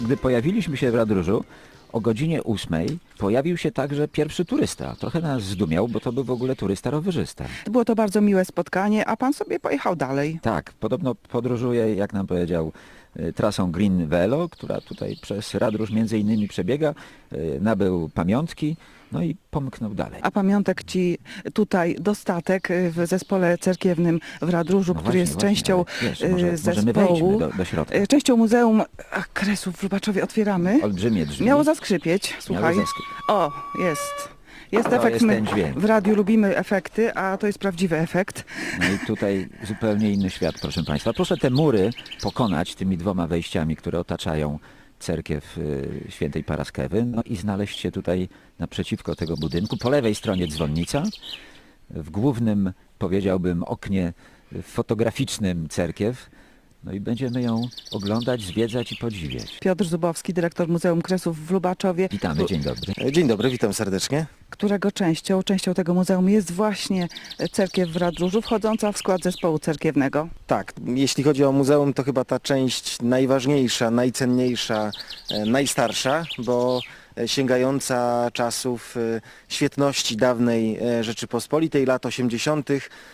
Gdy pojawiliśmy się w Radróżu, o godzinie 8 pojawił się także pierwszy turysta. Trochę nas zdumiał, bo to był w ogóle turysta rowerzysta. Było to bardzo miłe spotkanie, a pan sobie pojechał dalej. Tak, podobno podróżuje, jak nam powiedział, trasą Green Velo, która tutaj przez Radróż między innymi przebiega. Nabył pamiątki, no i pomknął dalej. A pamiątek ci tutaj dostatek w zespole cerkiewnym w Radróżu, który jest częścią możemy zespołu. wejdźmy do środka. Częścią Muzeum Kresów w Lubaczowie otwieramy. Olbrzymie drzwi. Miało zaskrzypieć, słuchaj. O, jest. Jest efekt. Jest ten dźwięk. W radiu lubimy efekty, a to jest prawdziwy efekt. No i tutaj zupełnie inny świat, proszę Państwa. Proszę te mury pokonać tymi 2 wejściami, które otaczają cerkiew świętej Paraskewy, no i znaleźć się tutaj naprzeciwko tego budynku. Po lewej stronie dzwonnica, w głównym, powiedziałbym, oknie fotograficznym cerkiew. No i będziemy ją oglądać, zwiedzać i podziwiać. Piotr Zubowski, dyrektor Muzeum Kresów w Lubaczowie. Witamy, dzień dobry. Dzień dobry, witam serdecznie. Którego częścią tego muzeum jest właśnie cerkiew w Radróżu, wchodząca w skład zespołu cerkiewnego. Tak, jeśli chodzi o muzeum, to chyba ta część najważniejsza, najcenniejsza, najstarsza, bo sięgająca czasów świetności dawnej Rzeczypospolitej, lat 80.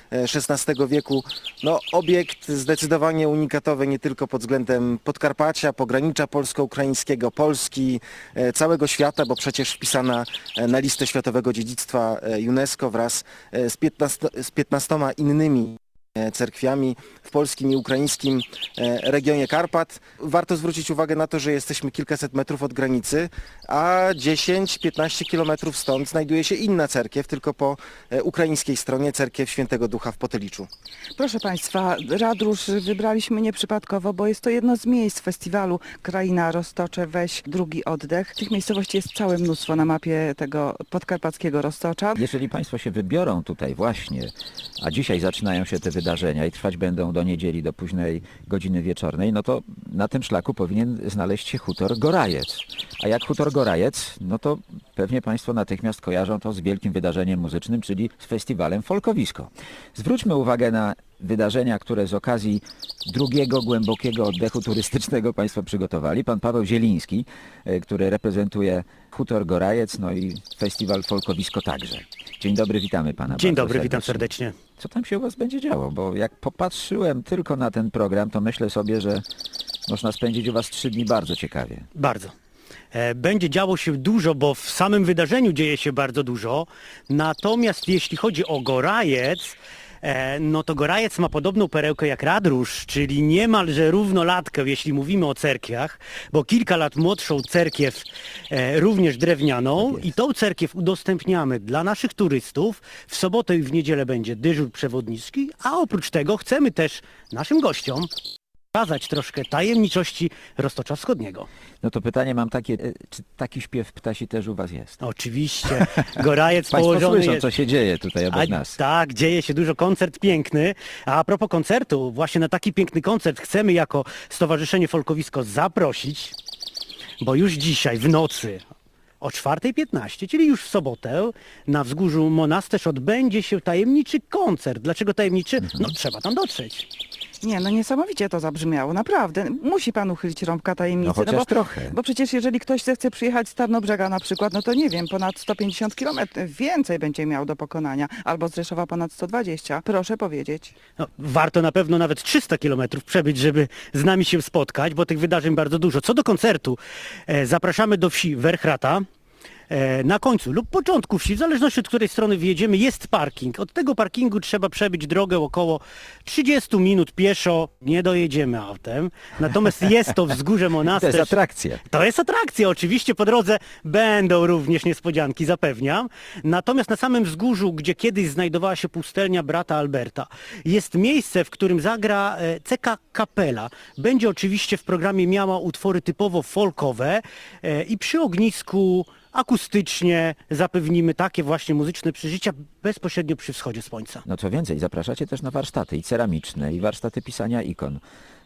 XVI wieku. No, obiekt zdecydowanie unikatowy nie tylko pod względem Podkarpacia, pogranicza polsko-ukraińskiego, Polski, całego świata, bo przecież wpisana na listę Światowego Dziedzictwa UNESCO wraz z 15 innymi cerkwiami w polskim i ukraińskim regionie Karpat. Warto zwrócić uwagę na to, że jesteśmy kilkaset metrów od granicy, a 10-15 kilometrów stąd znajduje się inna cerkiew, tylko po ukraińskiej stronie, cerkiew Świętego Ducha w Potyliczu. Proszę Państwa, Radróż wybraliśmy nieprzypadkowo, bo jest to jedno z miejsc festiwalu Kraina Roztocze, weź drugi oddech. Tych miejscowości jest całe mnóstwo na mapie tego podkarpackiego Roztocza. Jeżeli Państwo się wybiorą tutaj właśnie, a dzisiaj zaczynają się te wydarzenia i trwać będą do niedzieli, do późnej godziny wieczornej, no to na tym szlaku powinien znaleźć się hutor Gorajec. A jak hutor Gorajec, no to pewnie Państwo natychmiast kojarzą to z wielkim wydarzeniem muzycznym, czyli z festiwalem Folkowisko. Zwróćmy uwagę na wydarzenia, które z okazji drugiego głębokiego oddechu turystycznego Państwo przygotowali. Pan Paweł Zieliński, który reprezentuje hutor Gorajec, no i festiwal Folkowisko także. Dzień dobry, witamy Pana. Dzień dobry, witam serdecznie. Co tam się u Was będzie działo? Bo jak popatrzyłem tylko na ten program, to myślę sobie, że można spędzić u Was 3 dni bardzo ciekawie. Bardzo. Będzie działo się dużo, bo w samym wydarzeniu dzieje się bardzo dużo. Natomiast jeśli chodzi o Gorajec, no to Gorajec ma podobną perełkę jak Radróż, czyli niemalże równolatkę, jeśli mówimy o cerkwiach, bo kilka lat młodszą cerkiew, również drewnianą, i tą cerkiew udostępniamy dla naszych turystów. W sobotę i w niedzielę będzie dyżur przewodniczki, a oprócz tego chcemy też naszym gościom pokazać troszkę tajemniczości Roztocza Wschodniego. No to pytanie mam takie, czy taki śpiew ptasi też u Was jest? Oczywiście. Gorajec Państwo położony słyszą, jest... co się dzieje tutaj obok nas. Tak, dzieje się dużo, koncert piękny. A propos koncertu, właśnie na taki piękny koncert chcemy jako Stowarzyszenie Folkowisko zaprosić, bo już dzisiaj w nocy o 4:15, czyli już w sobotę, na wzgórzu Monasterz odbędzie się tajemniczy koncert. Dlaczego tajemniczy? No trzeba tam dotrzeć. Nie, no niesamowicie to zabrzmiało, naprawdę. Musi pan uchylić rąbka tajemnicy. No chociaż trochę. Bo przecież jeżeli ktoś zechce przyjechać z Tarnobrzega na przykład, no to nie wiem, ponad 150 kilometrów więcej będzie miał do pokonania. Albo z Rzeszowa ponad 120. Proszę powiedzieć. No, warto na pewno nawet 300 kilometrów przebyć, żeby z nami się spotkać, bo tych wydarzeń bardzo dużo. Co do koncertu, zapraszamy do wsi Werchrata. Na końcu lub początku wsi, w zależności od której strony wjedziemy, jest parking. Od tego parkingu trzeba przebyć drogę około 30 minut pieszo. Nie dojedziemy autem. Natomiast jest to wzgórze Monasterz. To jest atrakcja. To jest atrakcja. Oczywiście po drodze będą również niespodzianki, zapewniam. Natomiast na samym wzgórzu, gdzie kiedyś znajdowała się pustelnia brata Alberta, jest miejsce, w którym zagra CK Kapela. Będzie oczywiście w programie miała utwory typowo folkowe i przy ognisku akustycznie zapewnimy takie właśnie muzyczne przeżycia bezpośrednio przy wschodzie słońca. No co więcej, zapraszacie też na warsztaty i ceramiczne, i warsztaty pisania ikon.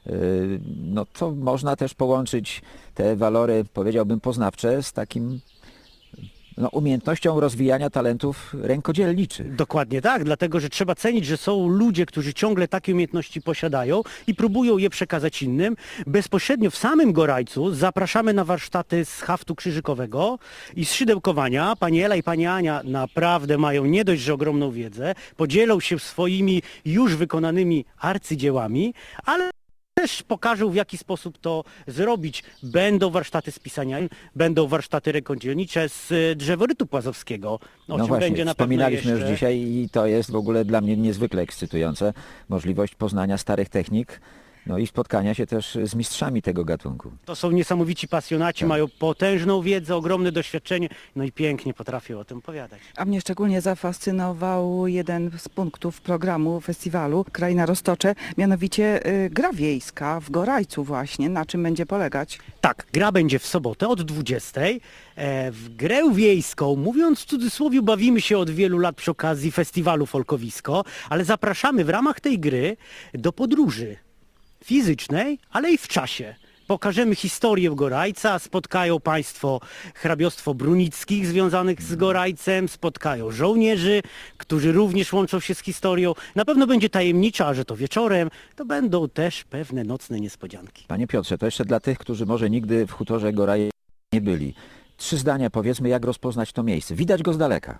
No to można też połączyć te walory, powiedziałbym, poznawcze z takim umiejętnością rozwijania talentów rękodzielniczych. Dokładnie tak, dlatego że trzeba cenić, że są ludzie, którzy ciągle takie umiejętności posiadają i próbują je przekazać innym. Bezpośrednio w samym Gorajcu zapraszamy na warsztaty z haftu krzyżykowego i z szydełkowania. Pani Ela i pani Ania naprawdę mają nie dość, że ogromną wiedzę, podzielą się swoimi już wykonanymi arcydziełami, ale też pokażę, w jaki sposób to zrobić. Będą warsztaty z pisania, będą warsztaty rękodzielnicze z drzeworytu płazowskiego. O czym właśnie, będzie na pewno wspominaliśmy jeszcze. już dzisiaj i to jest w ogóle dla mnie niezwykle ekscytujące. Możliwość poznania starych technik, i spotkania się też z mistrzami tego gatunku. To są niesamowici pasjonaci, Tak. mają potężną wiedzę, ogromne doświadczenie, i pięknie potrafią o tym opowiadać. A mnie szczególnie zafascynował jeden z punktów programu festiwalu Kraina Roztocze, mianowicie gra wiejska w Gorajcu właśnie. Na czym będzie polegać? Tak, gra będzie w sobotę od 20. W grę wiejską, mówiąc w cudzysłowie, bawimy się od wielu lat przy okazji festiwalu Folkowisko, ale zapraszamy w ramach tej gry do podróży fizycznej, ale i w czasie. Pokażemy historię Gorajca, spotkają Państwo hrabiostwo Brunickich związanych z Gorajcem, spotkają żołnierzy, którzy również łączą się z historią. Na pewno będzie tajemnicza, a że to wieczorem, to będą też pewne nocne niespodzianki. Panie Piotrze, to jeszcze dla tych, którzy może nigdy w hutorze Goraje nie byli. 3 zdania powiedzmy, jak rozpoznać to miejsce. Widać go z daleka.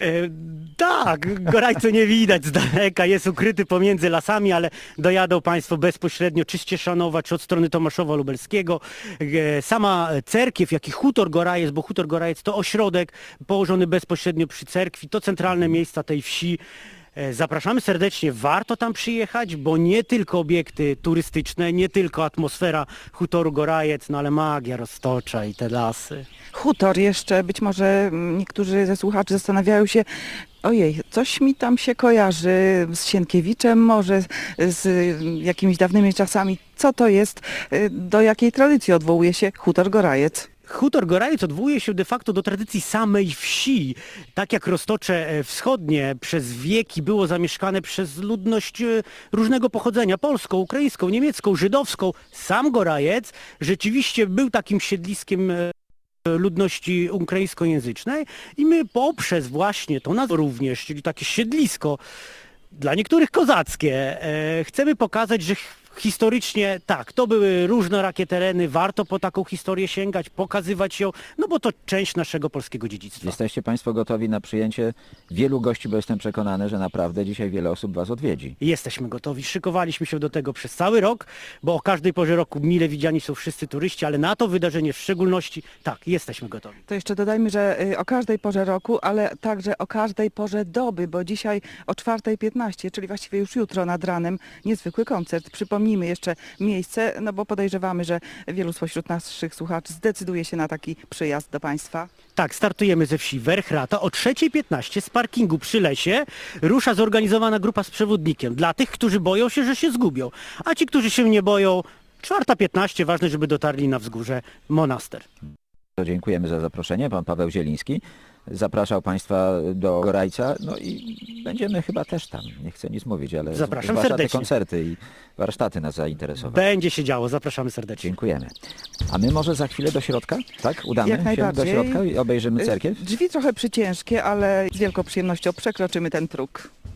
Tak, Gorajcu nie widać z daleka, jest ukryty pomiędzy lasami, ale dojadą Państwo bezpośrednio czy z Cieszanowa, czy od strony Tomaszowa Lubelskiego. Sama cerkiew, jak i hutor Gorajec, bo hutor Gorajec to ośrodek położony bezpośrednio przy cerkwi, to centralne miejsca tej wsi. Zapraszamy serdecznie, warto tam przyjechać, bo nie tylko obiekty turystyczne, nie tylko atmosfera hutoru Gorajec, ale magia Roztocza i te lasy. Hutor jeszcze, być może niektórzy ze słuchaczy zastanawiają się, ojej, coś mi tam się kojarzy z Sienkiewiczem, może z jakimiś dawnymi czasami. Co to jest? Do jakiej tradycji odwołuje się hutor Gorajec? Hutor Gorajec odwołuje się de facto do tradycji samej wsi. Tak jak Roztocze Wschodnie przez wieki było zamieszkane przez ludność różnego pochodzenia, polską, ukraińską, niemiecką, żydowską, sam Gorajec rzeczywiście był takim siedliskiem ludności ukraińskojęzycznej i my poprzez właśnie to nazwę również, czyli takie siedlisko, dla niektórych kozackie, chcemy pokazać, że historycznie tak, to były różnorakie tereny, warto po taką historię sięgać, pokazywać ją, bo to część naszego polskiego dziedzictwa. Jesteście Państwo gotowi na przyjęcie wielu gości, bo jestem przekonany, że naprawdę dzisiaj wiele osób Was odwiedzi. Jesteśmy gotowi, szykowaliśmy się do tego przez cały rok, bo o każdej porze roku mile widziani są wszyscy turyści, ale na to wydarzenie w szczególności, tak, jesteśmy gotowi. To jeszcze dodajmy, że o każdej porze roku, ale także o każdej porze doby, bo dzisiaj o 4:15, czyli właściwie już jutro nad ranem, niezwykły koncert. Przypomnijmy jeszcze miejsce, bo podejrzewamy, że wielu spośród naszych słuchaczy zdecyduje się na taki przyjazd do Państwa. Tak, startujemy ze wsi Werchrata o 3:15 z parkingu przy lesie. Rusza zorganizowana grupa z przewodnikiem dla tych, którzy boją się, że się zgubią. A ci, którzy się nie boją, 4:15, ważne, żeby dotarli na wzgórze Monaster. Dziękujemy za zaproszenie. Pan Paweł Zieliński zapraszał Państwa do Gorajca, i będziemy chyba też tam. Nie chcę nic mówić, ale Zapraszam zwłaszcza te serdecznie. koncerty i warsztaty nas zainteresowały. Będzie się działo, zapraszamy serdecznie. Dziękujemy. A my może za chwilę do środka? Tak? Udamy Jak się najbardziej. do środka i obejrzymy cerkiew? Drzwi trochę przyciężkie, ale z wielką przyjemnością przekroczymy ten próg.